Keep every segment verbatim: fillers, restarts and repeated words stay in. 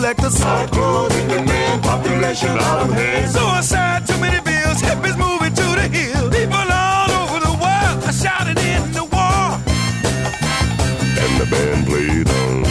collectors. Hardcore demand, population out of hand. Suicide, too many bills, hippies moving to the hill. People all over the world are shouting in the war. And the band played on.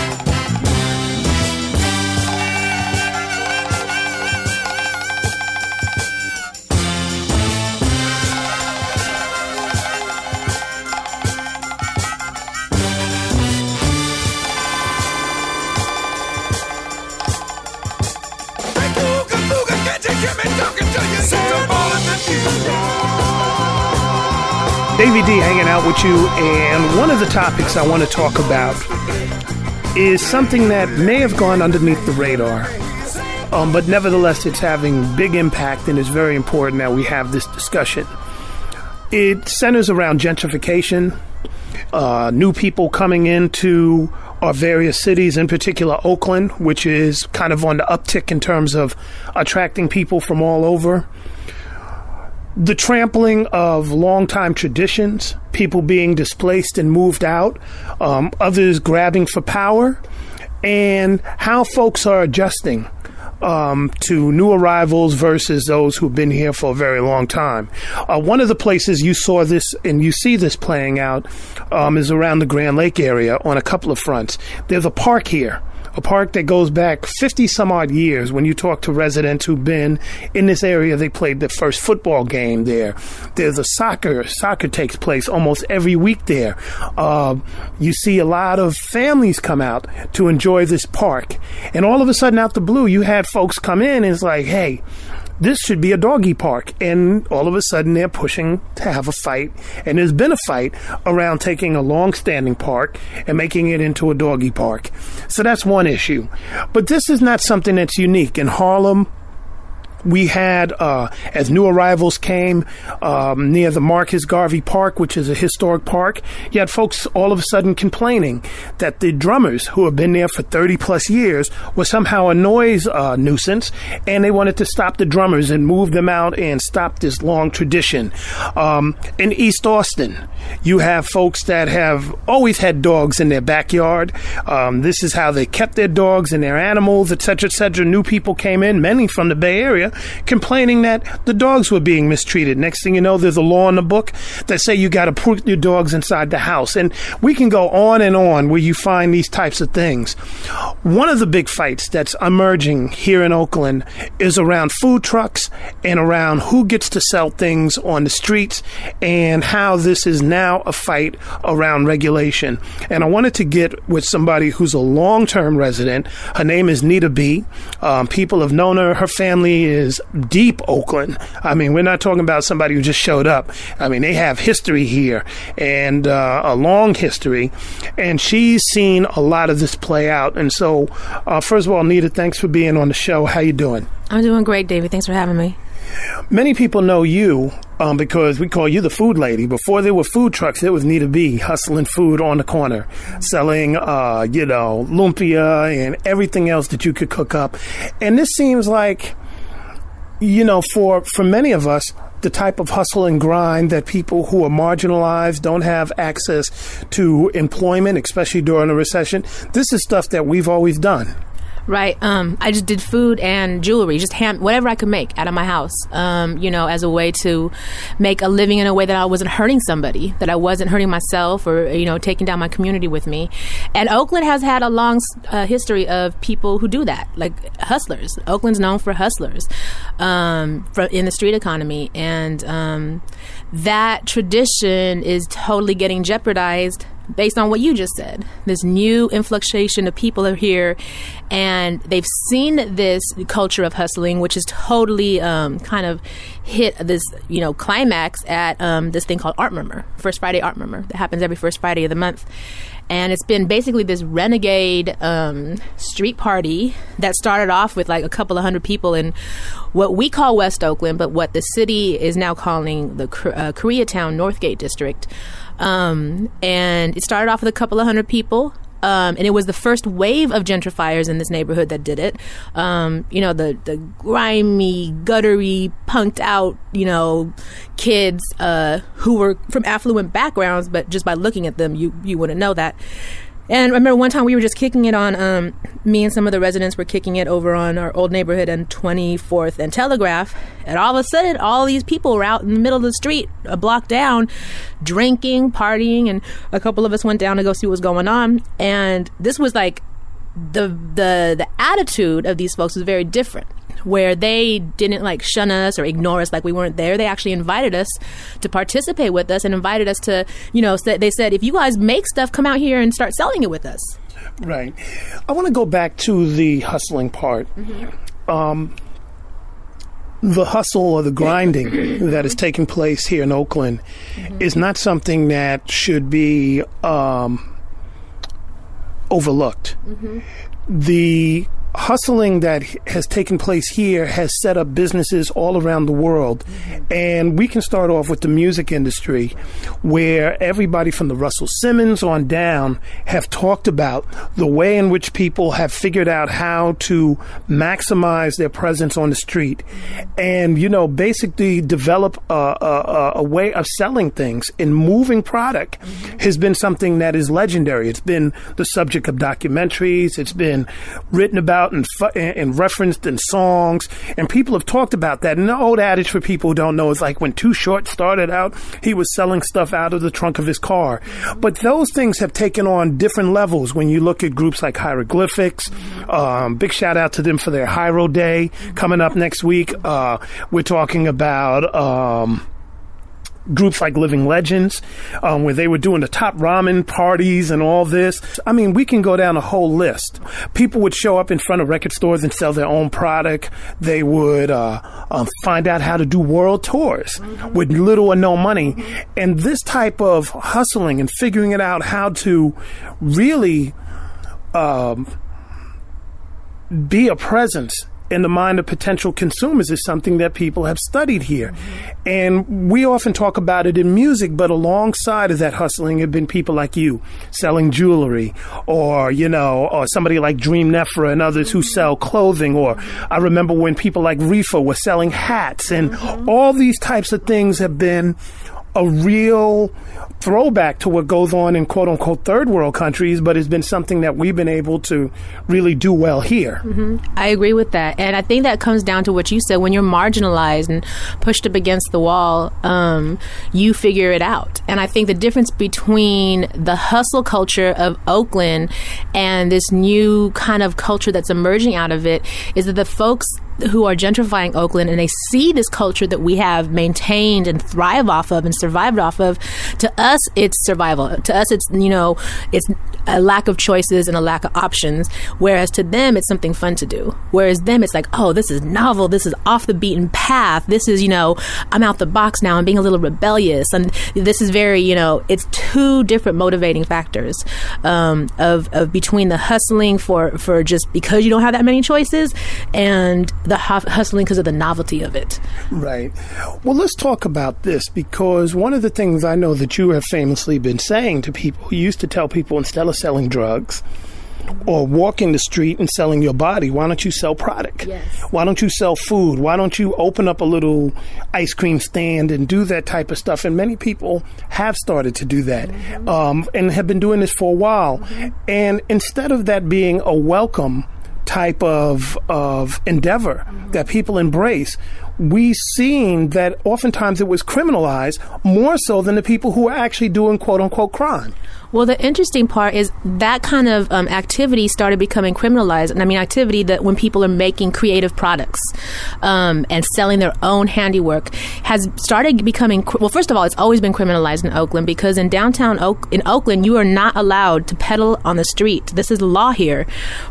Davey D hanging out with you, and one of the topics I want to talk about is something that may have gone underneath the radar, um, but nevertheless it's having big impact, and it's very important that we have this discussion. It centers around gentrification, uh, new people coming into our various cities, in particular Oakland, which is kind of on the uptick in terms of attracting people from all over. The trampling of longtime traditions, people being displaced and moved out, um, others grabbing for power, and how folks are adjusting um, to new arrivals versus those who've been here for a very long time. Uh, one of the places you saw this and you see this playing out um, is around the Grand Lake area on a couple of fronts. There's a park here. A park that goes back fifty some odd years. When you talk to residents who've been in this area, they played their first football game there. There's a soccer. Soccer takes place almost every week there. Uh, you see a lot of families come out to enjoy this park. And all of a sudden, out the blue, you had folks come in and it's like, hey, this should be a doggy park. And all of a sudden they're pushing to have a fight. And there's been a fight around taking a long-standing park and making it into a doggy park. So that's one issue. But this is not something that's unique. In Harlem, we had, uh, as new arrivals came um, near the Marcus Garvey Park, which is a historic park, you had folks all of a sudden complaining that the drummers who have been there for thirty plus years were somehow a noise uh, nuisance, and they wanted to stop the drummers and move them out and stop this long tradition. Um, in East Austin, you have folks that have always had dogs in their backyard. Um, this is how they kept their dogs and their animals, et cetera, et cetera. New people came in, many from the Bay Area, complaining that the dogs were being mistreated. Next thing you know, there's a law in the book that say you got to put your dogs inside the house. And we can go on and on where you find these types of things. One of the big fights that's emerging here in Oakland is around food trucks and around who gets to sell things on the streets and how this is now a fight around regulation. And I wanted to get with somebody who's a long-term resident. Her name is Nita B. Um, people have known her. Her family is deep Oakland. I mean, we're not talking about somebody who just showed up. I mean, they have history here and uh, a long history. And she's seen a lot of this play out. And so, uh, first of all, Nita, thanks for being on the show. How you doing? I'm doing great, Davey. Thanks for having me. Many people know you um, because we call you the food lady. Before there were food trucks, there was Nita B hustling food on the corner, selling, uh, you know, lumpia and everything else that you could cook up. And this seems like, you know, for, for many of us, the type of hustle and grind that people who are marginalized, don't have access to employment, especially during a recession, this is stuff that we've always done. Right. Um, I just did food and jewelry, just hand, whatever I could make out of my house, um, you know, as a way to make a living in a way that I wasn't hurting somebody, that I wasn't hurting myself or, you know, taking down my community with me. And Oakland has had a long uh, history of people who do that, like hustlers. Oakland's known for hustlers um, for, in the street economy. And um, that tradition is totally getting jeopardized based on what you just said. This new influxation of people are here, and they've seen this culture of hustling, which is totally um, kind of hit this, you know, climax at um, this thing called Art Murmur, First Friday Art Murmur, that happens every first Friday of the month. And it's been basically this renegade um, street party that started off with like a couple of hundred people in what we call West Oakland, but what the city is now calling the uh, Koreatown Northgate District. Um, and it started off with a couple of hundred people. Um, and it was the first wave of gentrifiers in this neighborhood that did it. Um, you know, the, the grimy, guttery, punked out, you know, kids uh, who were from affluent backgrounds, but just by looking at them, you, you wouldn't know that. And I remember one time we were just kicking it on, um, me and some of the residents were kicking it over on our old neighborhood and twenty-fourth and Telegraph. And all of a sudden, all these people were out in the middle of the street, a block down, drinking, partying. And a couple of us went down to go see what was going on. And this was like, the the the attitude of these folks was very different, where they didn't like shun us or ignore us like we weren't there. They actually invited us to participate with us and invited us to, you know, they said, if you guys make stuff, come out here and start selling it with us. Right. I want to go back to the hustling part. Mm-hmm. Um, the hustle or the grinding that is taking place here in Oakland mm-hmm. is not something that should be um, overlooked. Mm-hmm. The hustling that has taken place here has set up businesses all around the world. Mm-hmm. And we can start off with the music industry, where everybody from the Russell Simmons on down have talked about the way in which people have figured out how to maximize their presence on the street and, you know, basically develop a, a, a way of selling things and moving product mm-hmm. has been something that is legendary. It's been the subject of documentaries. It's been written about And, fu- and referenced in songs, and people have talked about that. And the old adage for people who don't know is like when Too Short started out, he was selling stuff out of the trunk of his car. But those things have taken on different levels when you look at groups like Hieroglyphics. Um, big shout out to them for their Hyro Day coming up next week. Uh, we're talking about um, groups like Living Legends, um, where they were doing the top ramen parties and all this. I mean, we can go down a whole list. People would show up in front of record stores and sell their own product. They would uh, um, find out how to do world tours mm-hmm. with little or no money. And this type of hustling and figuring it out how to really um, be a presence in the mind of potential consumers is something that people have studied here. Mm-hmm. And we often talk about it in music, but alongside of that hustling have been people like you selling jewelry, or, you know, or somebody like Dream Nefra and others who sell clothing. Or I remember when people like Reefa were selling hats, and mm-hmm. all these types of things have been a real throwback to what goes on in quote unquote third world countries, but it's been something that we've been able to really do well here. Mm-hmm. I agree with that. And I think that comes down to what you said. When you're marginalized and pushed up against the wall, um, you figure it out. And I think the difference between the hustle culture of Oakland and this new kind of culture that's emerging out of it is that the folks who are gentrifying Oakland and they see this culture that we have maintained and thrive off of and survived off of, to us it's survival. To us it's, you know, it's a lack of choices and a lack of options, whereas to them it's something fun to do. Whereas them it's like, oh, this is novel, this is off the beaten path, this is, you know, I'm out the box now, I'm being a little rebellious, and this is very, you know, it's two different motivating factors um, of, of between the hustling for, for just because you don't have that many choices and the hustling because of the novelty of it. Right. Well, let's talk about this, because one of the things I know that you have famously been saying to people, you used to tell people, instead of selling drugs or walking the street and selling your body, why don't you sell product? Yes. Why don't you sell food? Why don't you open up a little ice cream stand and do that type of stuff? And many people have started to do that mm-hmm. um, and have been doing this for a while. Mm-hmm. And instead of that being a welcome type of of endeavor mm-hmm. that people embrace, we seen that oftentimes it was criminalized more so than the people who are actually doing quote unquote crime. Well, the interesting part is that kind of um, activity started becoming criminalized. And I mean, activity that when people are making creative products um, and selling their own handiwork has started becoming, well, first of all, it's always been criminalized in Oakland, because in downtown Oak, in Oakland, you are not allowed to peddle on the street. This is the law here,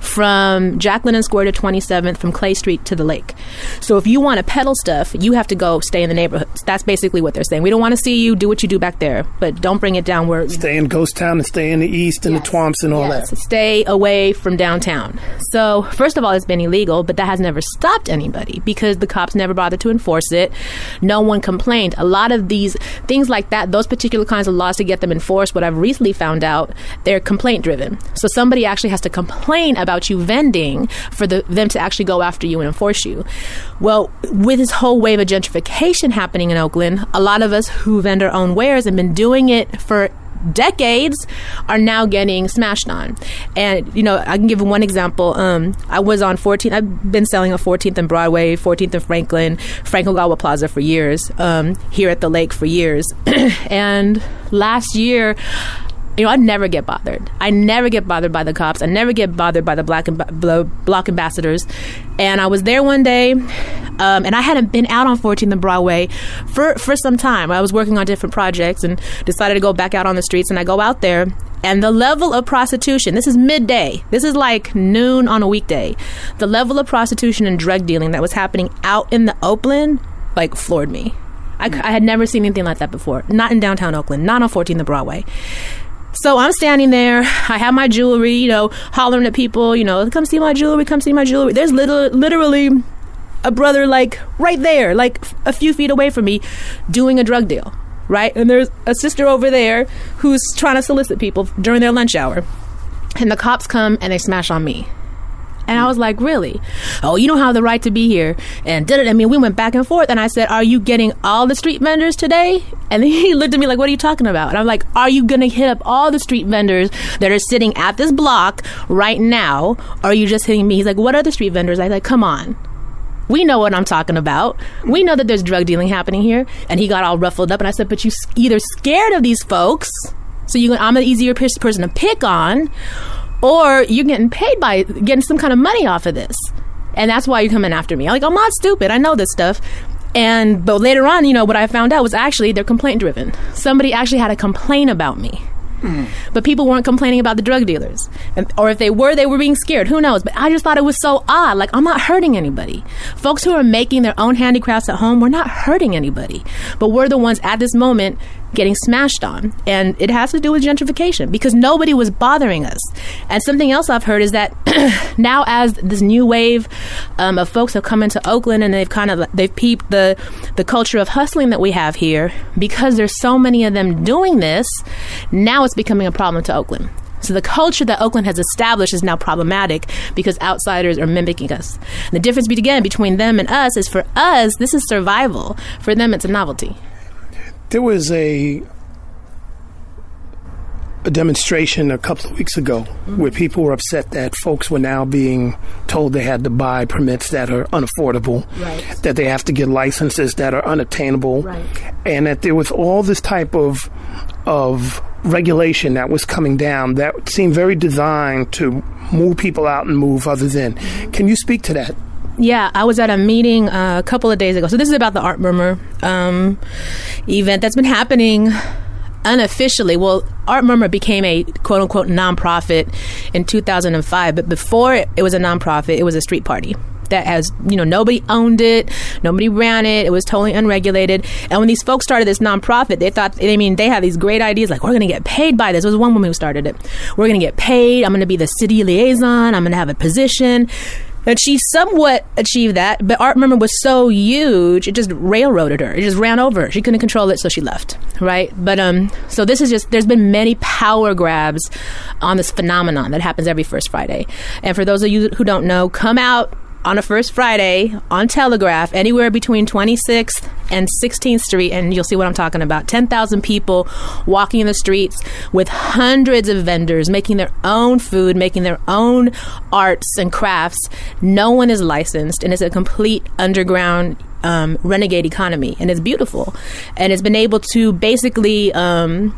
from Jack London Square to twenty-seventh, from Clay Street to the lake. So if you want to peddle stuff, you have to go stay in the neighborhoods. That's basically what they're saying. We don't want to see you, do what you do back there, but don't bring it down where... Stay in Ghost Town and stay in the east and yes. the Twomps and all yes. that. Stay away from downtown. So first of all, it's been illegal, but that has never stopped anybody because the cops never bothered to enforce it. No one complained. A lot of these things like that, those particular kinds of laws to get them enforced, what I've recently found out, they're complaint driven. So somebody actually has to complain about you vending for the, them to actually go after you and enforce you. Well, with this whole wave of gentrification happening in Oakland, a lot of us who vend our own wares have been doing it for decades are now getting smashed on. And, you know, I can give one example. Um, I was on fourteenth. I've been selling on fourteenth and Broadway, fourteenth and Franklin, Frank Ogawa Plaza for years, um, here at the lake for years. And last year, you know, I never get bothered. I never get bothered by the cops. I never get bothered by the black amb- block ambassadors. And I was there one day, um, and I hadn't been out on fourteenth and Broadway for, for some time. I was working on different projects and decided to go back out on the streets. And I go out there, and the level of prostitution, this is midday. This is like noon on a weekday. The level of prostitution and drug dealing that was happening out in the Oakland, like, floored me. I, I had never seen anything like that before. Not in downtown Oakland, not on fourteenth and Broadway. So I'm standing there, I have my jewelry, you know, hollering at people, you know, come see my jewelry, come see my jewelry. There's little, literally a brother, like, right there, like a few feet away from me, doing a drug deal, right? And there's a sister over there who's trying to solicit people during their lunch hour. And the cops come and they smash on me. And I was like, really? Oh, you don't have the right to be here. And did it. I mean, we went back and forth. And I said, are you getting all the street vendors today? And then he looked at me like, what are you talking about? And I'm like, are you going to hit up all the street vendors that are sitting at this block right now? Or are you just hitting me? He's like, what are the street vendors? I was like, come on. We know what I'm talking about. We know that there's drug dealing happening here. And he got all ruffled up. And I said, but you either scared of these folks, so you, I'm an easier person to pick on, or you're getting paid by getting some kind of money off of this. And that's why you're coming after me. I'm like, I'm not stupid. I know this stuff. And but later on, you know, what I found out was actually they're complaint driven. Somebody actually had a complaint about me. Mm. But people weren't complaining about the drug dealers. And, or if they were, they were being scared. Who knows? But I just thought it was so odd. Like, I'm not hurting anybody. Folks who are making their own handicrafts at home, we're not hurting anybody. But we're the ones at this moment getting smashed on. And it has to do with gentrification because nobody was bothering us. And something else I've heard is that now as this new wave um, of folks have come into Oakland and they've kind of, they've peeped the, the culture of hustling that we have here, because there's so many of them doing this, now it's becoming a problem to Oakland. So the culture that Oakland has established is now problematic because outsiders are mimicking us. And the difference, again, between them and us is for us, this is survival. For them, it's a novelty. There was a a demonstration a couple of weeks ago mm-hmm. where people were upset that folks were now being told they had to buy permits that are unaffordable, right. that they have to get licenses that are unattainable, right. and that there was all this type of of regulation that was coming down that seemed very designed to move people out and move others in. Mm-hmm. Can you speak to that? Yeah, I was at a meeting uh, a couple of days ago. So this is about the Art Murmur um, event that's been happening unofficially. Well, Art Murmur became a quote-unquote nonprofit in two thousand five, but before it was a nonprofit, it was a street party. That has, you know, nobody owned it, nobody ran it, it was totally unregulated. And when these folks started this nonprofit, they thought, I mean, they had these great ideas like, we're going to get paid by this. There was one woman who started it. We're going to get paid. I'm going to be the city liaison. I'm going to have a position. And she somewhat achieved that, but Art Murmur was so huge, it just railroaded her. It just ran over her. She couldn't control it, so she left, right? But um, so this is just, there's been many power grabs on this phenomenon that happens every first Friday. And for those of you who don't know, come out on a first Friday on Telegraph, anywhere between twenty-sixth and sixteenth Street, and you'll see what I'm talking about. ten thousand people walking in the streets with hundreds of vendors making their own food, making their own arts and crafts. No one is licensed, and it's a complete underground um, renegade economy, and it's beautiful. And it's been able to basically Um,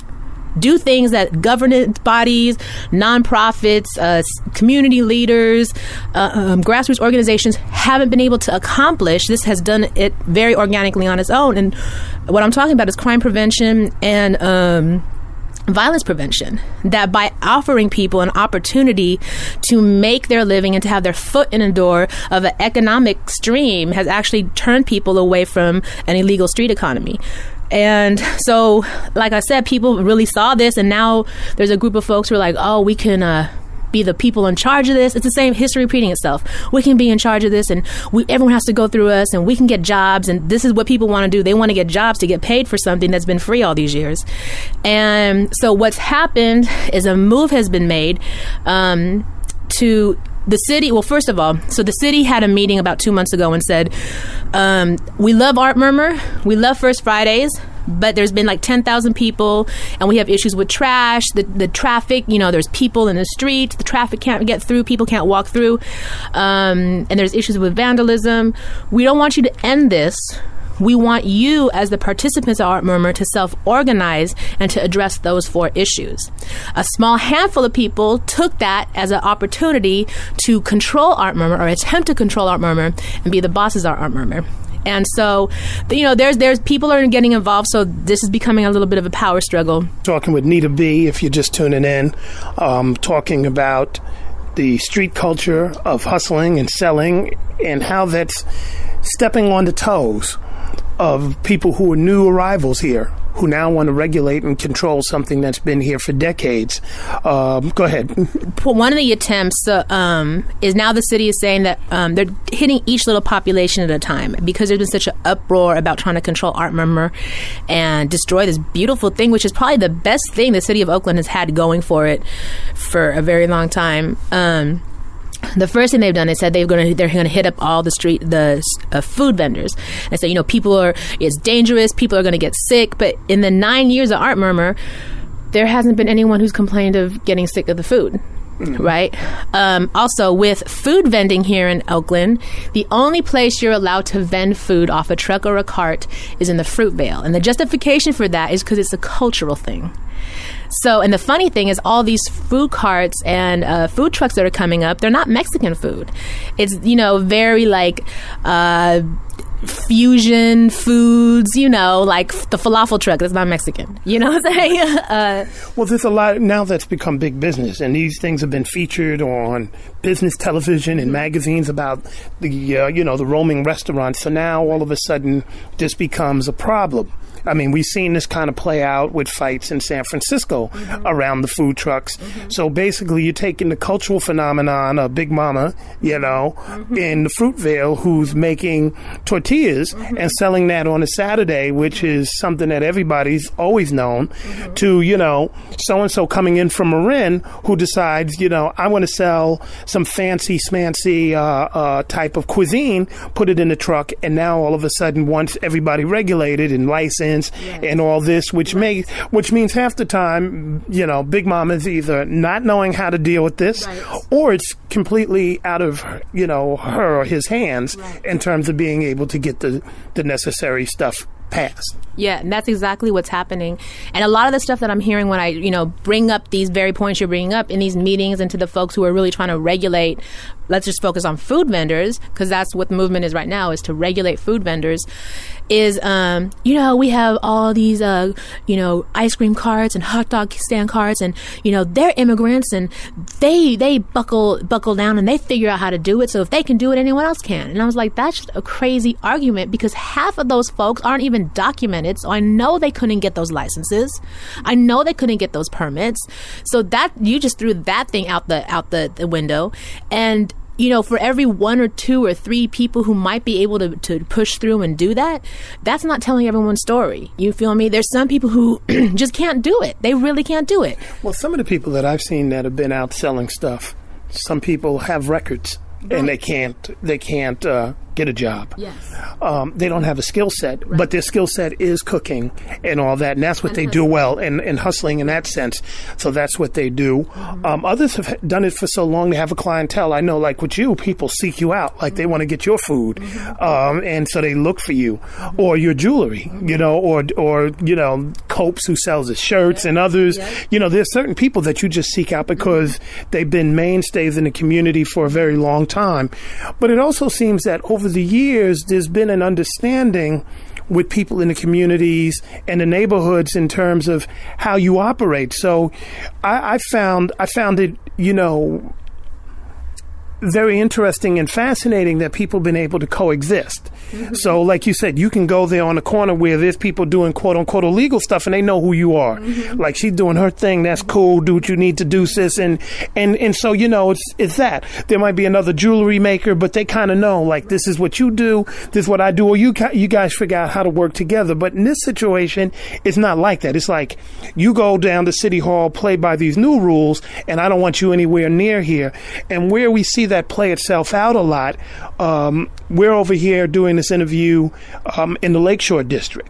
do things that governance bodies, nonprofits, uh, community leaders, uh, um, grassroots organizations haven't been able to accomplish. This has done it very organically on its own. And what I'm talking about is crime prevention and um, violence prevention, that by offering people an opportunity to make their living and to have their foot in the door of an economic stream has actually turned people away from an illegal street economy. And so, like I said, people really saw this, and now there's a group of folks who are like, oh, we can uh, be the people in charge of this. It's the same history repeating itself. We can be in charge of this, and we, everyone has to go through us, and we can get jobs, and this is what people want to do. They want to get jobs to get paid for something that's been free all these years. And so what's happened is a move has been made um, to... The city, well, first of all, so the city had a meeting about two months ago and said, um, we love Art Murmur, we love First Fridays, But there's been like ten thousand people, and we have issues with trash, the the traffic. You know, there's people in the streets, the traffic can't get through, people can't walk through, um, and there's issues with vandalism. We don't want you to end this. We want you, as the participants of Art Murmur, to self-organize and to address those four issues. A small handful of people took that as an opportunity to control Art Murmur, or attempt to control Art Murmur, and be the bosses of Art Murmur. And so, you know, there's there's people are getting involved, so this is becoming a little bit of a power struggle. Talking with Nita B, if you're just tuning in, um, talking about the street culture of hustling and selling and how that's stepping on the toes of people who are new arrivals here, who now want to regulate and control something that's been here for decades. Um, go ahead. One of the attempts uh, um, is now the city is saying that um, they're hitting each little population at a time, because there's been such an uproar about trying to control Art Murmur and destroy this beautiful thing, which is probably the best thing the city of Oakland has had going for it for a very long time. Um, The first thing they've done, they said they're going to they're going to hit up all the street the uh, food vendors. They said, you know, people are it's dangerous. People are going to get sick. But in the nine years of Art Murmur, there hasn't been anyone who's complained of getting sick of the food. Mm-hmm. Right. Um, also, with food vending here in Oakland, the only place you're allowed to vend food off a truck or a cart is in the Fruitvale, and the justification for that is because it's a cultural thing. So, and the funny thing is, all these food carts and uh, food trucks that are coming up, they're not Mexican food. It's, you know, very like uh, fusion foods, you know, like the falafel truck. That's not Mexican. You know what I'm saying? uh, well, there's a lot now that's become big business, and these things have been featured on business television and magazines about the, uh, you know, the roaming restaurants. So now all of a sudden this becomes a problem. I mean, we've seen this kind of play out with fights in San Francisco mm-hmm. around the food trucks. Mm-hmm. So basically, you're taking the cultural phenomenon of Big Mama, you know, mm-hmm. in the Fruitvale, who's making tortillas mm-hmm. and selling that on a Saturday, which is something that everybody's always known, mm-hmm. to, you know, so-and-so coming in from Marin who decides, you know, I want to sell some fancy, smancy uh, uh, type of cuisine, put it in the truck, and now all of a sudden wants everybody regulated and licensed. Yes. And all this, which right. may, which means half the time, you know, Big Mama's either not knowing how to deal with this, right. or it's completely out of, you know, her or his hands right. in terms of being able to get the, the necessary stuff passed. Yeah, and that's exactly what's happening. And a lot of the stuff that I'm hearing when I, you know, bring up these very points you're bringing up in these meetings, and to the folks who are really trying to regulate, let's just focus on food vendors, because that's what the movement is right now, is to regulate food vendors, is, um, you know, we have all these, uh, you know, ice cream carts and hot dog stand carts, and, you know, they're immigrants, and they they buckle buckle down and they figure out how to do it. So if they can do it, anyone else can. And I was like, that's just a crazy argument, because half of those folks aren't even documented. So I know they couldn't get those licenses. I know they couldn't get those permits. So that, you just threw that thing out the out the, the window. And, you know, for every one or two or three people who might be able to, to push through and do that, that's not telling everyone's story. You feel me? There's some people who just can't do it. They really can't do it. Well, some of the people that I've seen that have been out selling stuff, some people have records. Right. And they can't they can't uh, get a job. Yes. Um, they don't have a skill set, right. but their skill set is cooking and all that, and that's what and they hustling. do well, and, and hustling in that sense. So that's what they do. Mm-hmm. Um, others have done it for so long, they have a clientele. I know, like with you, people seek you out, like mm-hmm. they want to get your food, mm-hmm. um, and so they look for you, mm-hmm. or your jewelry, mm-hmm. you know, or, or you know, Copes, who sells his shirts, yeah. and others. Yeah. You know, there's certain people that you just seek out because mm-hmm. they've been mainstays in the community for a very long time. time. But it also seems that over the years, there's been an understanding with people in the communities and the neighborhoods in terms of how you operate. So I, I found I found it, you know, very interesting and fascinating that people have been able to coexist. Mm-hmm. So like you said, you can go there on the corner where there's people doing quote unquote illegal stuff and they know who you are. Mm-hmm. Like, she's doing her thing, that's cool, do what you need to do, sis. And and and so, you know, it's it's that. There might be another jewelry maker, but they kind of know, like, this is what you do, this is what I do, or you you guys figure out how to work together. But in this situation, it's not like that. It's like, you go down to City Hall, play by these new rules, and I don't want you anywhere near here. And where we see that play itself out a lot, um, we're over here doing this interview um, in the Lakeshore District.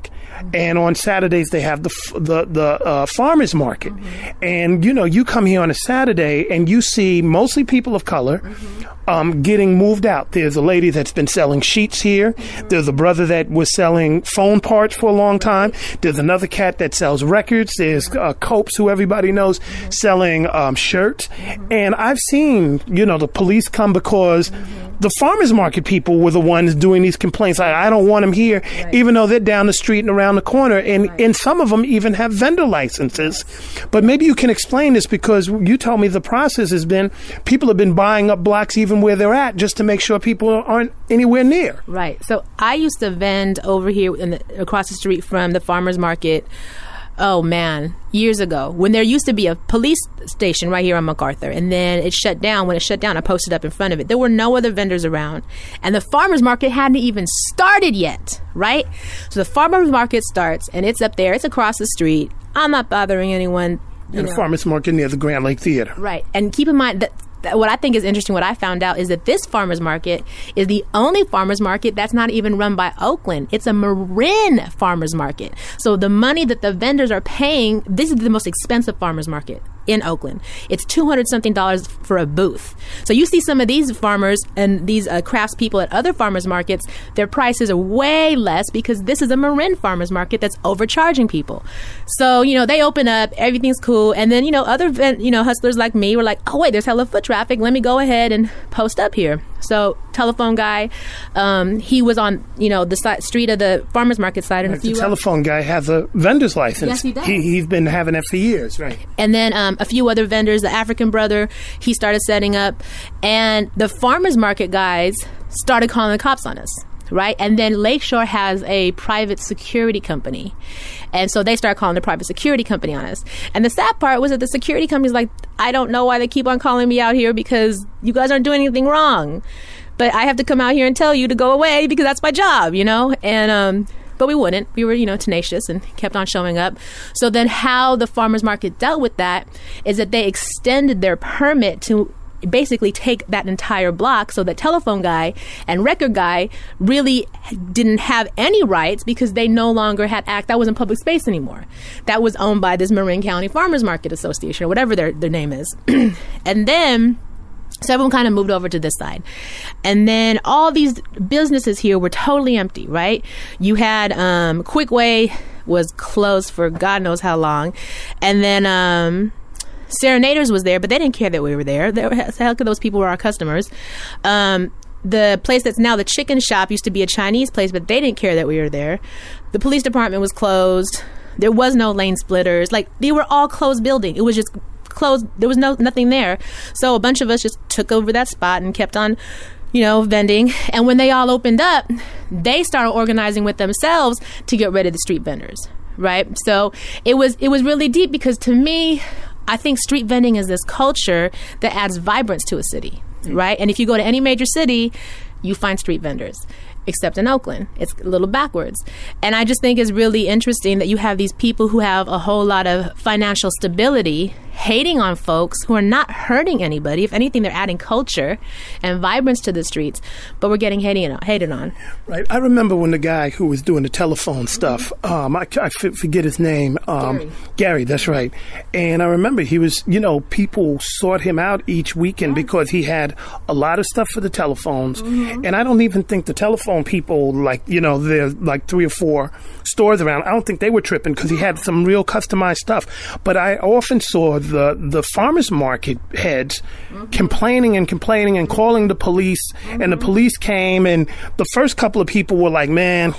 and on Saturdays they have the f- the the uh, farmers market. Mm-hmm. And you know, you come here on a Saturday and you see mostly people of color mm-hmm. um, getting moved out. There's a lady that's been selling sheets here. Mm-hmm. There's a brother that was selling phone parts for a long time. There's another cat that sells records. There's uh, Copes, who everybody knows, mm-hmm. selling um, shirts. Mm-hmm. And I've seen, you know, the police come because mm-hmm. the farmers market people were the ones doing these complaints. I, I don't want them here, right. even though they're down the street and around the corner. And, right. and some of them even have vendor licenses. But maybe you can explain this, because you told me the process has been people have been buying up blocks even where they're at just to make sure people aren't anywhere near. Right. So I used to vend over here in the, across the street from the farmers market. Oh, man, years ago, when there used to be a police station right here on MacArthur, and then it shut down. When it shut down, I posted up in front of it. There were no other vendors around, and the farmer's market hadn't even started yet, right? So the farmer's market starts, and it's up there. It's across the street. I'm not bothering anyone. You and know. The farmer's market near the Grand Lake Theater. Right, and keep in mind that what I think is interesting, what I found out, is that this farmer's market is the only farmer's market that's not even run by Oakland. It's a Marin farmer's market. So the money that the vendors are paying, this is the most expensive farmer's market in Oakland. It's two hundred something dollars for a booth. So you see some of these farmers and these uh, crafts people at other farmers markets, their prices are way less because this is a Marin farmers market that's overcharging people. So, you know, they open up, everything's cool. And then, you know, other, you know, hustlers like me were like, oh, wait, there's hella foot traffic. Let me go ahead and post up here. So telephone guy, um, he was on, you know, the side, street of the farmers market side. And right, a few the telephone other. guy has a vendor's license. Yes, he does. He, he's been having it for years, right? And then um, a few other vendors, the African brother, he started setting up. And the farmers market guys started calling the cops on us. Right. And then Lakeshore has a private security company. And so they started calling the private security company on us. And the sad part was that the security company's like, I don't know why they keep on calling me out here, because you guys aren't doing anything wrong. But I have to come out here and tell you to go away because that's my job, you know? And, um, but we wouldn't. We were, you know, tenacious and kept on showing up. So then how the farmers market dealt with that is that they extended their permit to basically take that entire block, so that telephone guy and record guy really didn't have any rights because they no longer had act. That wasn't public space anymore. That was owned by this Marin County Farmers Market Association or whatever their, their name is. And then so everyone kind of moved over to this side. And then all these businesses here were totally empty, right? You had um, Quickway was closed for God knows how long. And then um Serenaders was there, but they didn't care that we were there. They were, hell, those people were our customers. Um, the place that's now the chicken shop used to be a Chinese place, but they didn't care that we were there. The police department was closed. There was no lane splitters. Like, they were all closed building. It was just closed. There was no nothing there. So a bunch of us just took over that spot and kept on, you know, vending. And when they all opened up, they started organizing with themselves to get rid of the street vendors, right? So it was it was really deep, because to me, I think street vending is this culture that adds vibrance to a city, right? And if you go to any major city, you find street vendors, except in Oakland. It's a little backwards. And I just think it's really interesting that you have these people who have a whole lot of financial stability hating on folks who are not hurting anybody. If anything, they're adding culture and vibrance to the streets, but we're getting hated on. Hated on. Right. I remember when the guy who was doing the telephone stuff, um, I, I forget his name. Um, Gary. Gary, that's right. And I remember he was, you know, people sought him out each weekend yes. because he had a lot of stuff for the telephones. Mm-hmm. And I don't even think the telephone people, like, you know, there's like three or four stores around. I don't think they were tripping because he had some real customized stuff. But I often saw the the farmers market heads mm-hmm. complaining and complaining and calling the police, mm-hmm. and the police came, and the first couple of people were like, man,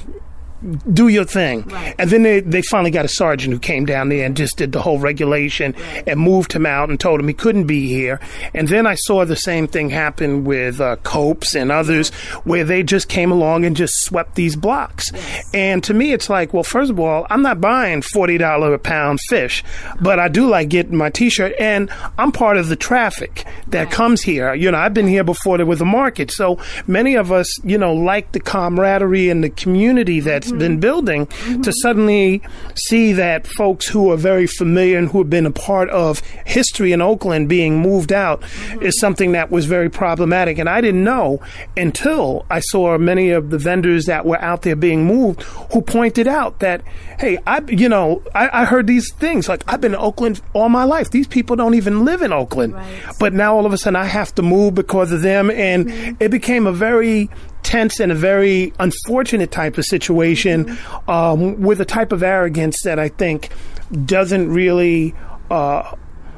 do your thing. Right. And then they, they finally got a sergeant who came down there and just did the whole regulation right. and moved him out and told him he couldn't be here. And then I saw the same thing happen with uh, Copes and others where they just came along and just swept these blocks. Yes. And to me, it's like, well, first of all, I'm not buying forty dollars a pound fish, but I do like getting my T-shirt, and I'm part of the traffic that right. comes here. You know, I've been here before there was a market. So many of us, you know, like the camaraderie and the community that's mm-hmm. been building, mm-hmm. to suddenly see that folks who are very familiar and who have been a part of history in Oakland being moved out mm-hmm. is something that was very problematic. And I didn't know until I saw many of the vendors that were out there being moved who pointed out that, hey, I, you know, I, I heard these things like, I've been in Oakland all my life. These people don't even live in Oakland. Right. But now all of a sudden I have to move because of them. And mm-hmm. it became a very tense and a very unfortunate type of situation mm-hmm. um, with a type of arrogance that I think doesn't really, uh,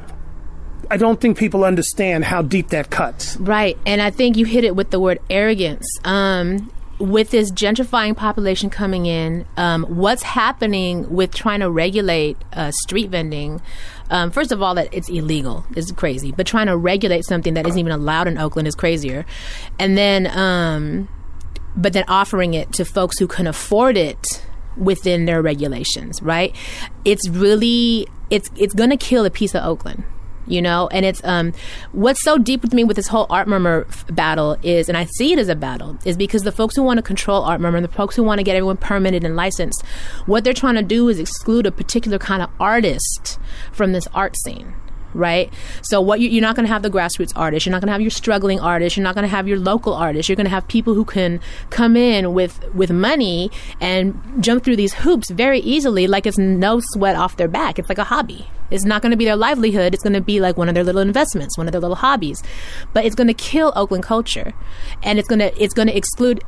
I don't think people understand how deep that cuts. Right. And I think you hit it with the word arrogance. Um, with this gentrifying population coming in, um, what's happening with trying to regulate uh, street vending? Um, first of all, that it's illegal is crazy, but trying to regulate something that isn't even allowed in Oakland is crazier. And then, um, but then offering it to folks who can afford it within their regulations, right? It's really, it's it's going to kill a piece of Oakland. You know, and it's um, what's so deep with me with this whole Art Murmur f- battle is, and I see it as a battle, is because the folks who want to control Art Murmur, the folks who want to get everyone permitted and licensed, what they're trying to do is exclude a particular kind of artist from this art scene. Right? So what you, you're not going to have the grassroots artists. You're not going to have your struggling artists. You're not going to have your local artists. You're going to have people who can come in with, with money and jump through these hoops very easily, like it's no sweat off their back. It's like a hobby. It's not going to be their livelihood. It's going to be like one of their little investments, one of their little hobbies. But it's going to kill Oakland culture. And it's going to it's going to exclude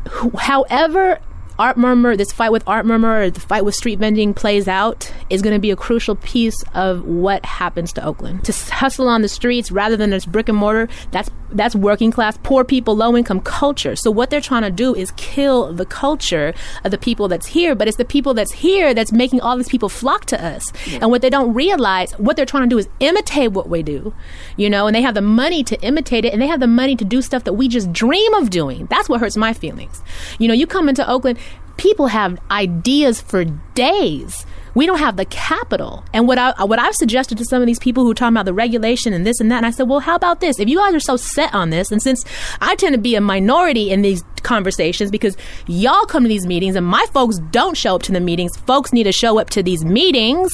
however Art Murmur, this fight with Art Murmur, or the fight with street vending plays out, is going to be a crucial piece of what happens to Oakland. To hustle on the streets rather than this brick and mortar, that's that's working class, poor people, low income culture. So what they're trying to do is kill the culture of the people that's here, but it's the people that's here that's making all these people flock to us. Yeah. And what they don't realize, what they're trying to do is imitate what we do, you know, and they have the money to imitate it, and they have the money to do stuff that we just dream of doing. That's what hurts my feelings. You know, you come into Oakland, people have ideas for days. We don't have the capital. And what, I, what I've suggested to some of these people who are talking about the regulation and this and that, and I said, well, how about this? If you guys are so set on this, and since I tend to be a minority in these conversations because y'all come to these meetings and my folks don't show up to the meetings, folks need to show up to these meetings,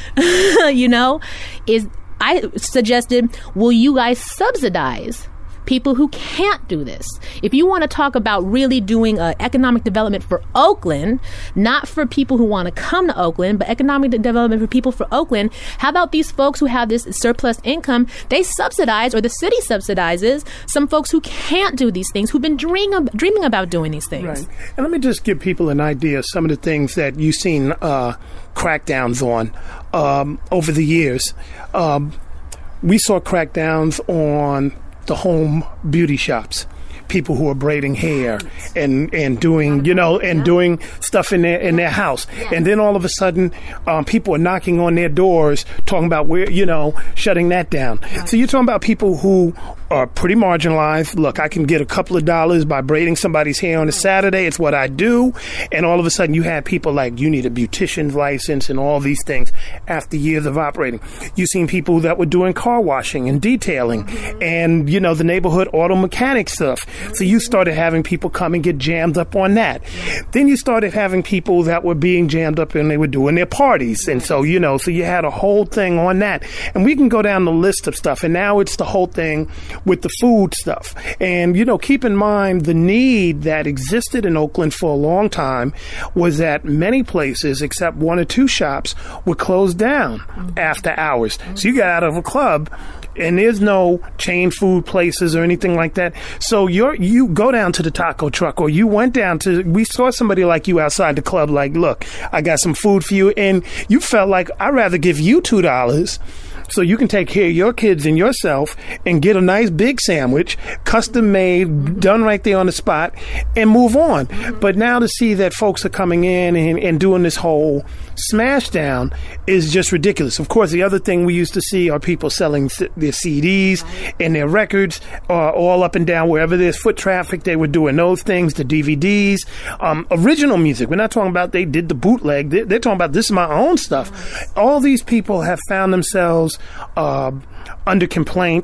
you know, is I suggested, will you guys subsidize people who can't do this? If you want to talk about really doing uh, economic development for Oakland, not for people who want to come to Oakland, but economic development for people for Oakland, how about these folks who have this surplus income? They subsidize, or the city subsidizes, some folks who can't do these things, who've been dreaming, dreaming about doing these things. Right. And let me just give people an idea of some of the things that you've seen uh, crackdowns on um, over the years. Um, we saw crackdowns on the home beauty shops, people who are braiding hair and, and doing, you know, and doing stuff in their in their house. And then all of a sudden, um, people are knocking on their doors, talking about where, you know, shutting that down. So you're talking about people who are pretty marginalized. Look, I can get a couple of dollars by braiding somebody's hair on a Saturday. It's what I do. And all of a sudden you had people like, you need a beautician's license and all these things after years of operating. You've seen people that were doing car washing and detailing and, you know, the neighborhood auto mechanic stuff. So you started having people come and get jammed up on that. Then you started having people that were being jammed up and they were doing their parties. And so, you know, so you had a whole thing on that. And we can go down the list of stuff. And now it's the whole thing with the food stuff. And, you know, keep in mind the need that existed in Oakland for a long time was that many places, except one or two shops, were closed down mm-hmm. after hours. Mm-hmm. So you got out of a club and there's no chain food places or anything like that. So you're, you go down to the taco truck, or you went down to, we saw somebody like you outside the club, like, look, I got some food for you. And you felt like, I'd rather give you two dollars so you can take care of your kids and yourself and get a nice big sandwich, custom made, done right there on the spot, and move on. But now to see that folks are coming in and, and doing this whole smash down is just ridiculous. Of course, the other thing we used to see are people selling th- their C Ds and their records uh, all up and down. Wherever there's foot traffic, they were doing those things, the D V Ds. Um, original music. We're not talking about they did the bootleg. They're, they're talking about this is my own stuff. All these people have found themselves Uh, under complaint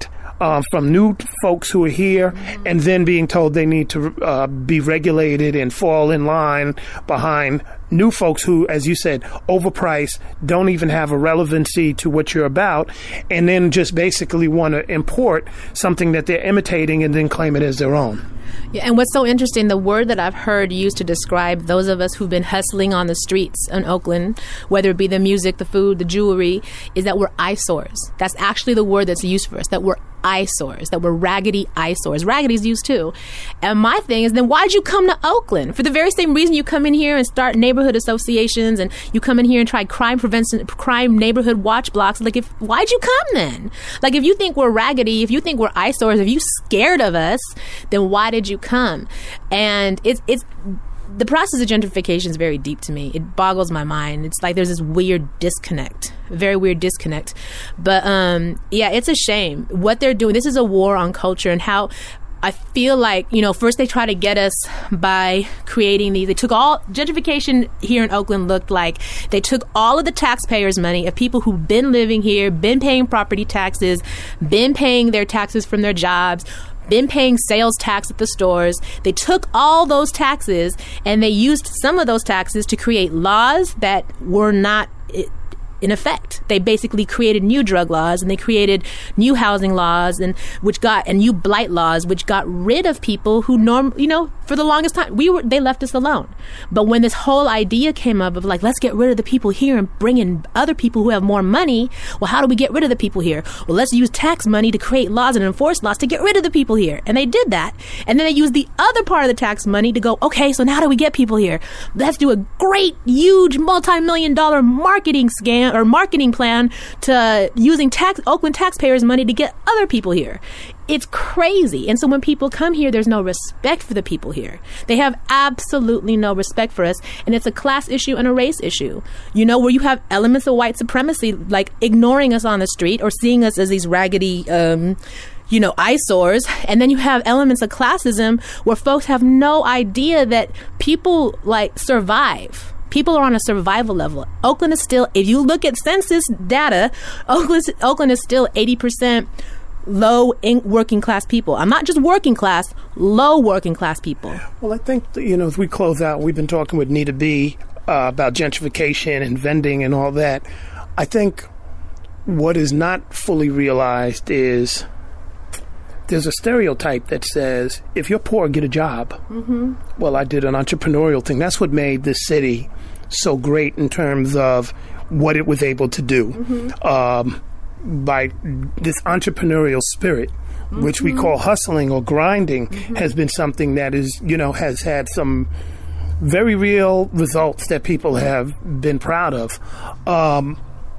uh, from new folks who are here, mm-hmm. and then being told they need to uh, be regulated and fall in line behind new folks who, as you said, overpriced, don't even have a relevancy to what you're about, and then just basically want to import something that they're imitating and then claim it as their own. Yeah, and what's so interesting, the word that I've heard used to describe those of us who've been hustling on the streets in Oakland, whether it be the music, the food, the jewelry, is that we're eyesores. That's actually the word that's used for us, that we're eyesores, that we're raggedy eyesores. Raggedy's used too. And my thing is, then why'd you come to Oakland? For the very same reason you come in here and start neighborhood associations, and you come in here and try crime prevention, crime neighborhood watch blocks. Like, if why'd you come then? Like, if you think we're raggedy, if you think we're eyesores, if you scared of us, then why did you come? And it's it's the process of gentrification is very deep to me. It boggles my mind. It's like there's this weird disconnect, very weird disconnect. But um, yeah, it's a shame what they're doing. This is a war on culture, and how I feel like, you know, first they try to get us by creating these. They took all gentrification here in Oakland looked like they took all of the taxpayers' money of people who've been living here, been paying property taxes, been paying their taxes from their jobs, been paying sales tax at the stores. They took all those taxes and they used some of those taxes to create laws that were not in effect. They basically created new drug laws, and they created new housing laws, and which got and new blight laws, which got rid of people who norm you know for the longest time we were they left us alone. But when this whole idea came up of like, let's get rid of the people here and bring in other people who have more money, well, how do we get rid of the people here? Well, let's use tax money to create laws and enforce laws to get rid of the people here. And they did that, and then they used the other part of the tax money to go, okay, so now how do we get people here? Let's do a great, huge, multi-million dollar marketing scam or marketing plan to using tax Oakland taxpayers' money to get other people here. It's crazy. And so when people come here, there's no respect for the people here. They have absolutely no respect for us. And it's a class issue and a race issue. You know, where you have elements of white supremacy, like ignoring us on the street or seeing us as these raggedy, um, you know, eyesores. And then you have elements of classism where folks have no idea that people like survive. People are on a survival level. Oakland is still, if you look at census data, Oakland, Oakland is still eighty percent low in working class people. I'm not just working class, low working class people. Well, I think, you know, as we close out, we've been talking with Nita B uh, about gentrification and vending and all that. I think what is not fully realized is there's a stereotype that says, if you're poor, get a job. Mm-hmm. Well, I did an entrepreneurial thing. That's what made this city so great in terms of what it was able to do. Mm-hmm. Um, by this entrepreneurial spirit, mm-hmm. which we call hustling or grinding, mm-hmm. has been something that is, you know, has had some very real results that people have been proud of. Um,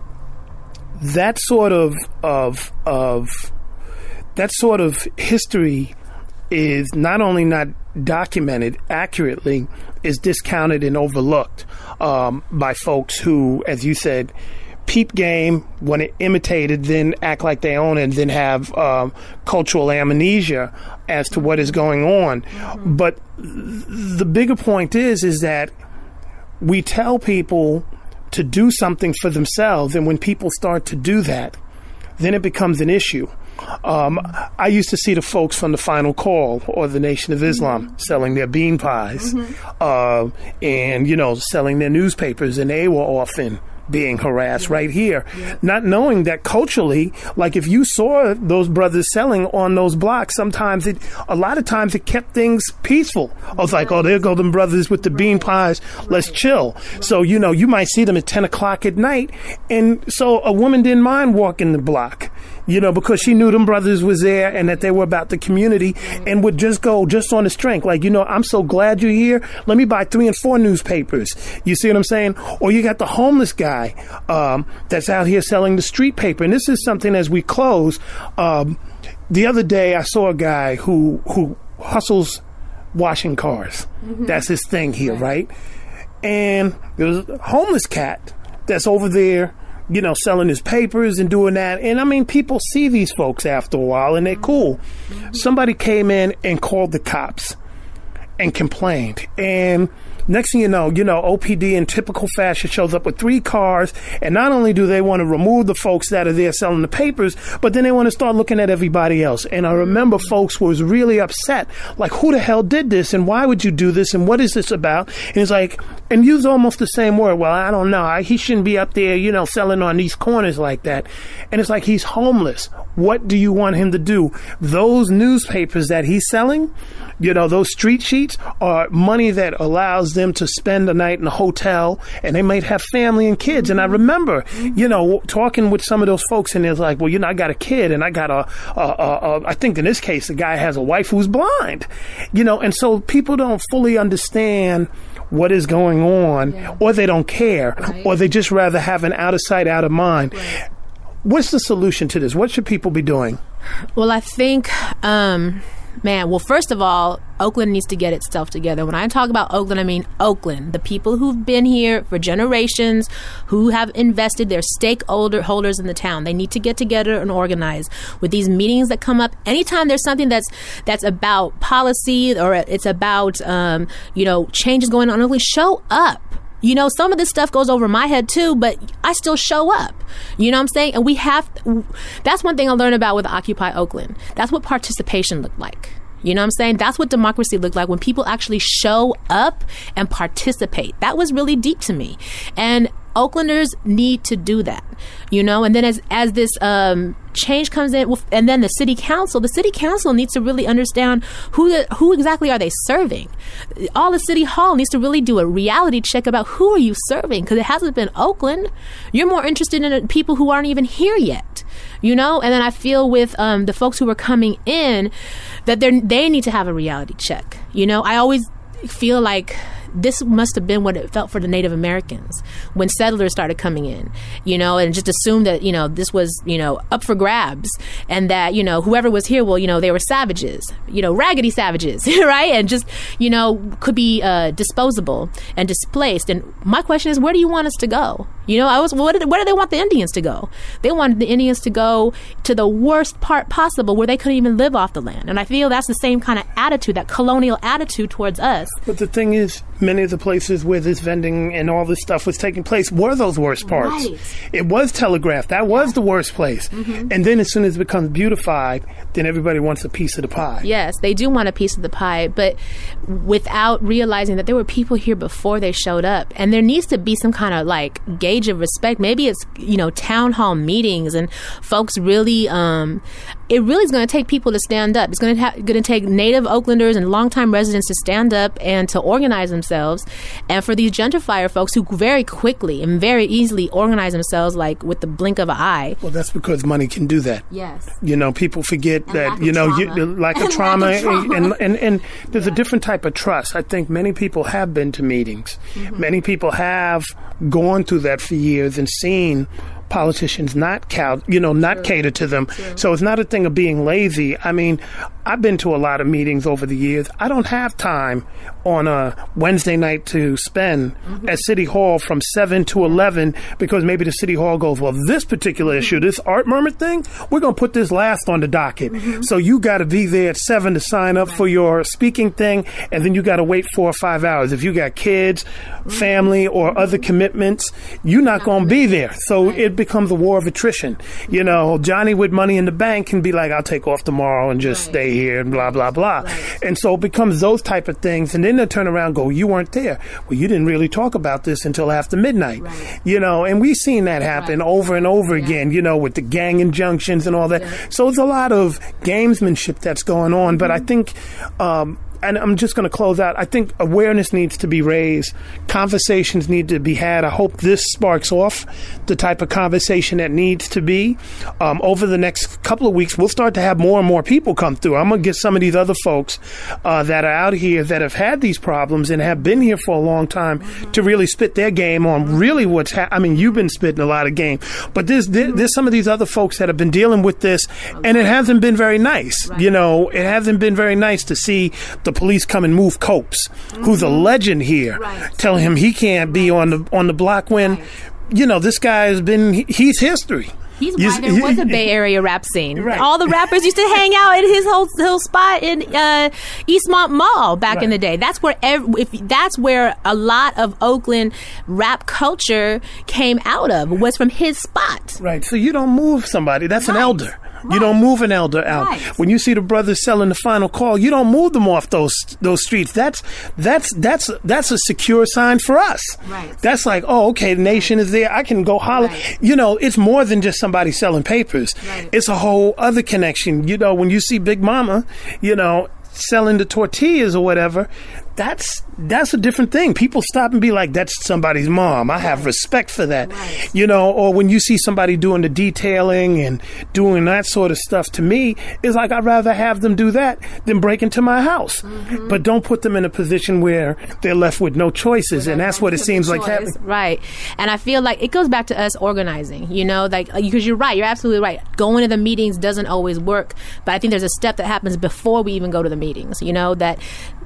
that sort of, of, of, that sort of history is not only not documented accurately, is discounted and overlooked um, by folks who, as you said, peep game, when it imitated, then act like they own it, and then have um, cultural amnesia as to what is going on. Mm-hmm. But the bigger point is, is that we tell people to do something for themselves, and when people start to do that, then it becomes an issue. Um, I used to see the folks from the Final Call or the Nation of Islam mm-hmm. selling their bean pies, mm-hmm. uh, and, you know, selling their newspapers, and they were often being harassed yeah. right here, yeah. not knowing that culturally, like if you saw those brothers selling on those blocks, sometimes it, a lot of times it kept things peaceful. I was like, oh, there go them brothers with the bean pies, let's chill. So, you know, you might see them at ten o'clock at night, and so a woman didn't mind walking the block, you know, because she knew them brothers was there and that they were about the community, and would just go just on the strength. Like, you know, I'm so glad you're here. Let me buy three and four newspapers. You see what I'm saying? Or you got the homeless guy um, that's out here selling the street paper. And this is something as we close. Um, the other day I saw a guy who, who hustles washing cars. Mm-hmm. That's his thing here, right? And there was a homeless cat that's over there, you know, selling his papers and doing that. And I mean, people see these folks after a while and they're cool. Mm-hmm. Somebody came in and called the cops. and complained. And next thing you know, you know, O P D in typical fashion shows up with three cars, and not only do they want to remove the folks that are there selling the papers, but then they want to start looking at everybody else. And I remember folks was really upset, like, who the hell did this, and why would you do this, and what is this about? And it's like, and use almost the same word. Well, I don't know. I, he shouldn't be up there, you know, selling on these corners like that. And it's like, he's homeless. What do you want him to do? Those newspapers that he's selling, you know, those street sheets are money that allows them to spend a night in a hotel, and they might have family and kids. And I remember, you know, talking with some of those folks, and it's like, well, you know, I got a kid, and I got a, a, a, a I think in this case, the guy has a wife who's blind, you know, and so people don't fully understand what is going on, yeah. or they don't care, right. or they just rather have an out of sight, out of mind. Right. What's the solution to this? What should people be doing? Well, I think, um, man, well, first of all, Oakland needs to get itself together. When I talk about Oakland, I mean Oakland, the people who've been here for generations, who have invested, their stakeholders in the town. They need to get together and organize with these meetings that come up. Anytime there's something that's that's about policy, or it's about, um, you know, changes going on, really show up. You know, some of this stuff goes over my head too, but I still show up. You know what I'm saying? And we have, that's one thing I learned about with Occupy Oakland. That's what participation looked like. You know what I'm saying? That's what democracy looked like, when people actually show up and participate. That was really deep to me. And Oaklanders need to do that, you know? And then as as this um, change comes in, and then the city council, the city council needs to really understand who the, who exactly are they serving. All the city hall needs to really do a reality check about who are you serving, because it hasn't been Oakland. You're more interested in people who aren't even here yet, you know? And then I feel with um, the folks who are coming in that they they need to have a reality check. You know, I always feel like this must have been what it felt for the Native Americans when settlers started coming in, you know, and just assumed that, you know, this was, you know, up for grabs, and that, you know, whoever was here, well, you know, they were savages, you know, raggedy savages, right? And just, you know, could be uh, disposable and displaced. And my question is, where do you want us to go? You know, I was, where do, where do they want the Indians to go? They wanted the Indians to go to the worst part possible, where they couldn't even live off the land. And I feel that's the same kind of attitude, that colonial attitude towards us. But the thing is, many of the places where this vending and all this stuff was taking place were those worst parts. Right. It was telegraphed. That was yeah. the worst place. Mm-hmm. And then as soon as it becomes beautified, then everybody wants a piece of the pie. Yes, they do want a piece of the pie, but without realizing that there were people here before they showed up. And there needs to be some kind of like gauge of respect. Maybe it's, you know, town hall meetings, and folks really, um, it really is going to take people to stand up. It's going to ha- going to take Native Oaklanders and longtime residents to stand up and to organize themselves. And for these gentrifier folks who very quickly and very easily organize themselves, like with the blink of an eye. Well, that's because money can do that. Yes. You know, people forget and that, you know, you, like a trauma, trauma. And, and, and there's yeah. a different type of trust. I think many people have been to meetings. Mm-hmm. Many people have gone through that for years and seen politicians not cal- you know, not True. cater to them. True. So it's not a thing of being lazy. I mean, I've been to a lot of meetings over the years. I don't have time on a Wednesday night to spend mm-hmm. at City Hall from seven to eleven, because maybe the City Hall goes, well, this particular mm-hmm. issue, this Art Murmur thing, we're going to put this last on the docket. Mm-hmm. So you got to be there at seven to sign up right. for your speaking thing, and then you got to wait four or five hours. If you got kids, mm-hmm. family, or mm-hmm. other commitments, you're not, not going to be there. So right. it becomes a war of attrition. Mm-hmm. You know, Johnny with money in the bank can be like, I'll take off tomorrow and just right. stay here and blah, blah, blah. Right. And so it becomes those type of things. And then they turn around and go, you weren't there. Well, you didn't really talk about this until after midnight. Right. You know, and we've seen that happen right. over and over yeah. again, you know, with the gang injunctions and all that. Yeah. So it's a lot of gamesmanship that's going on. Mm-hmm. But I think... Um, and I'm just going to close out. I think awareness needs to be raised. Conversations need to be had. I hope this sparks off the type of conversation that needs to be. Um, over the next couple of weeks, we'll start to have more and more people come through. I'm going to get some of these other folks uh, that are out here that have had these problems and have been here for a long time mm-hmm. to really spit their game on really what's happening. I mean, you've been spitting a lot of game. But there's, there's some of these other folks that have been dealing with this, and it hasn't been very nice. Right. You know, it hasn't been very nice to see the police come and move Copes, mm-hmm. who's a legend here, right. tell him he can't be on the on the block when right. you know, this guy has been, he, he's history. He's why there was a Bay Area rap scene. Right. All the rappers used to hang out at his whole, whole spot in uh, Eastmont Mall back right. in the day. That's where ev- if that's where a lot of Oakland rap culture came out of, was from his spot. Right. So you don't move somebody. That's right. an elder. Right. You don't move an elder out. Right. When you see the brothers selling the Final Call, you don't move them off those those streets. That's that's that's that's a secure sign for us. Right. That's like, oh, okay, the nation is there. I can go holler. Right. You know, it's more than just somebody selling papers. Right. It's a whole other connection. You know, when you see Big Mama, you know, selling the tortillas or whatever, that's that's a different thing. People stop and be like, that's somebody's mom. I have respect for that. Right. You know, or when you see somebody doing the detailing and doing that sort of stuff, to me, it's like I'd rather have them do that than break into my house. Mm-hmm. But don't put them in a position where they're left with no choices. And that's what it seems like happening. Right. And I feel like it goes back to us organizing, you know, like, because you're right. You're absolutely right. Going to the meetings doesn't always work. But I think there's a step that happens before we even go to the meetings, you know, that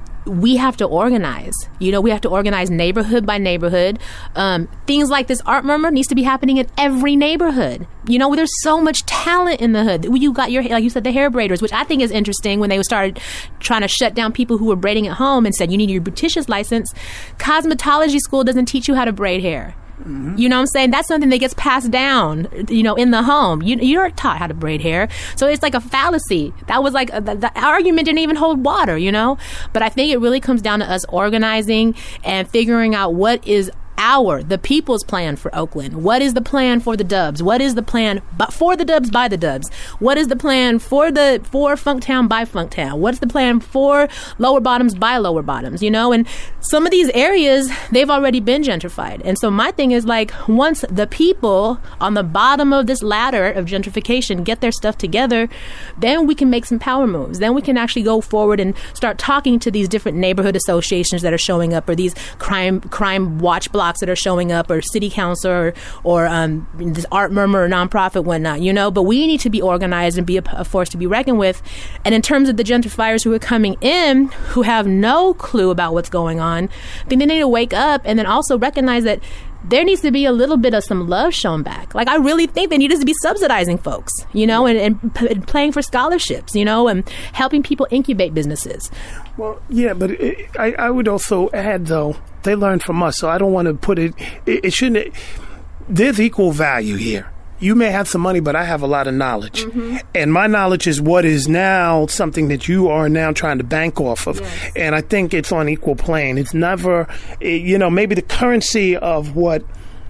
we have to organize. You know, we have to organize neighborhood by neighborhood. Um, things like this Art Murmur needs to be happening in every neighborhood. You know, there's so much talent in the hood. You got your, like you said, the hair braiders, which I think is interesting when they started trying to shut down people who were braiding at home and said, you need your beautician's license. Cosmetology school doesn't teach you how to braid hair. Mm-hmm. You know what I'm saying? That's something that gets passed down, you know, in the home. You, you're taught how to braid hair. So it's like a fallacy. That was like, a, the, the argument didn't even hold water, you know? But I think it really comes down to us organizing and figuring out what is our, the people's plan for Oakland. What is the plan for the Dubs? What is the plan but for the Dubs by the Dubs? What is the plan for the for Funktown by Funktown? What's the plan for Lower Bottoms by Lower Bottoms? You know, and some of these areas, they've already been gentrified. And so my thing is, like, once the people on the bottom of this ladder of gentrification get their stuff together, then we can make some power moves. Then we can actually go forward and start talking to these different neighborhood associations that are showing up, or these crime crime watch blocks that are showing up, or city council, or, or um, this Art Murmur or nonprofit, whatnot, you know. But we need to be organized and be a, a force to be reckoned with. And in terms of the gentrifiers who are coming in, who have no clue about what's going on, I think they need to wake up and then also recognize that there needs to be a little bit of some love shown back. Like, I really think they need us to be subsidizing folks, you know, and, and, p- and paying for scholarships, you know, and helping people incubate businesses. Well, yeah, but it, I, I would also add, though, they learn from us, so I don't want to put it, it, it shouldn't, there's equal value here. You may have some money, but I have a lot of knowledge. Mm-hmm. And my knowledge is what is now something that you are now trying to bank off of. Yes. And I think it's on equal plane. It's never, you know, maybe the currency of what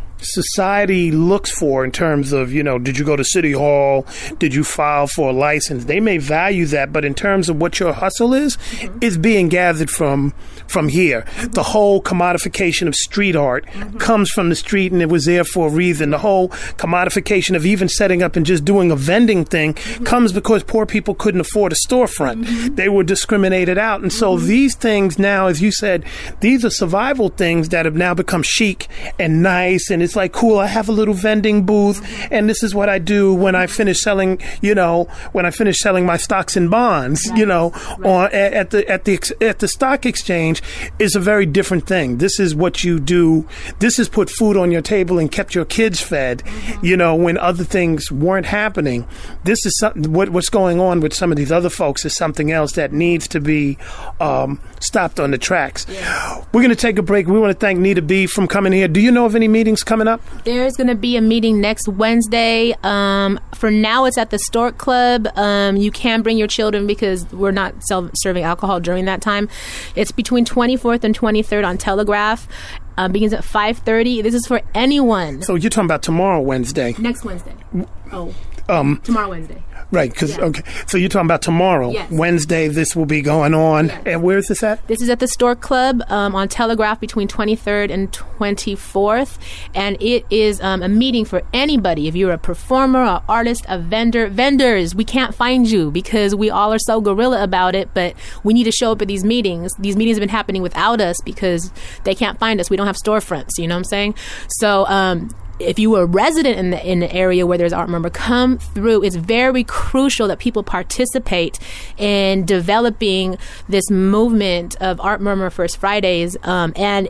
society looks for in terms of, you know, did you go to City Hall? Did you file for a license? They may value that, but in terms of what your hustle is, mm-hmm. it's being gathered from from here. Mm-hmm. The whole commodification of street art mm-hmm. comes from the street, and it was there for a reason. The whole commodification of even setting up and just doing a vending thing mm-hmm. comes because poor people couldn't afford a storefront. Mm-hmm. They were discriminated out. And so mm-hmm. these things now, as you said, these are survival things that have now become chic and nice, and it's like, cool, I have a little vending booth, and this is what I do when I finish selling, you know, when I finish selling my stocks and bonds, right. you know, right. on at, at the at the at the stock exchange is a very different thing. This is what you do. This has put food on your table and kept your kids fed, mm-hmm. you know, when other things weren't happening. This is something, what, what's going on with some of these other folks is something else that needs to be um, stopped on the tracks. Yes. We're going to take a break. We want to thank Nita B from coming here. Do you know of any meetings coming up? There's going to be a meeting next Wednesday. Um, for now, it's at the Stork Club. Um, you can bring your children because we're not sell- serving alcohol during that time. It's between twenty-fourth and twenty-third on Telegraph. Um, begins at five thirty. This is for anyone. So you're talking about tomorrow, Wednesday? Next Wednesday. Oh, um, tomorrow, Wednesday. Right, because, yes. okay, so you're talking about tomorrow, yes. Wednesday, this will be going on. Yes. And where is this at? This is at the Stork Club um, on Telegraph between twenty-third and twenty-fourth. And it is um, a meeting for anybody. If you're a performer, an artist, a vendor. Vendors, we can't find you because we all are so guerrilla about it, but we need to show up at these meetings. These meetings have been happening without us because they can't find us. We don't have storefronts, you know what I'm saying? So, um... if you were a resident in the in the area where there's Art Murmur, come through. It's very crucial that people participate in developing this movement of Art Murmur First Fridays. Um, and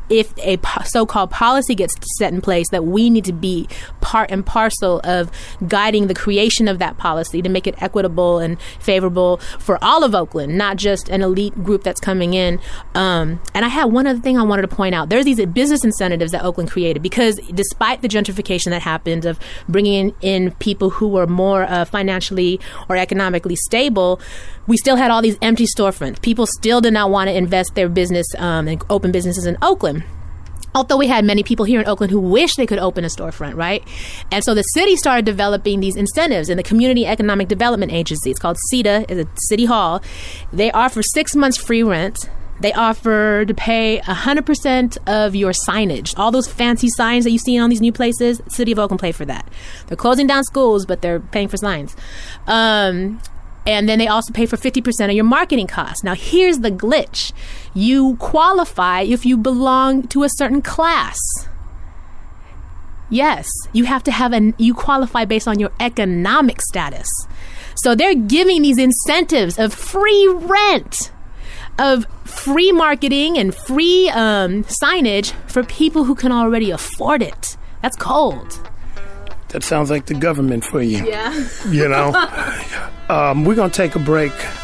if a po- so-called policy gets set in place, that we need to be part and parcel of guiding the creation of that policy to make it equitable and favorable for all of Oakland, not just an elite group that's coming in. Um, and I had one other thing I wanted to point out. There's these business incentives that Oakland created, because despite the gentrification that happened of bringing in, in people who were more uh, financially or economically stable, we still had all these empty storefronts. People still did not want to invest their business um, and open businesses in Oakland. Although we had many people here in Oakland who wish they could open a storefront, right? And so the city started developing these incentives, and the Community Economic Development Agency, it's called C E D A, is at City Hall. They offer six months free rent. They offer to pay one hundred percent of your signage. All those fancy signs that you see on these new places, City of Oakland pay for that. They're closing down schools, but they're paying for signs. Um... And then they also pay for fifty percent of your marketing costs. Now, here's the glitch. You qualify if you belong to a certain class. Yes, you have to have an, you qualify based on your economic status. So they're giving these incentives of free rent, of free marketing and free um, signage for people who can already afford it. That's cold. That sounds like the government for you. Yeah. You know? um, we're going to take a break.